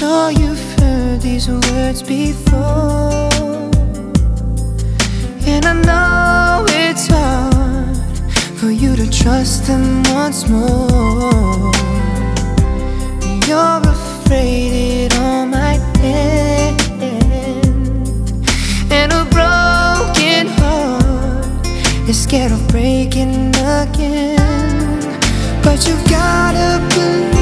sure you've heard these words before, and I know it's hard for you to trust them once more. You're afraid it all might end, and a broken heart is scared of breaking again. But you've gotta believe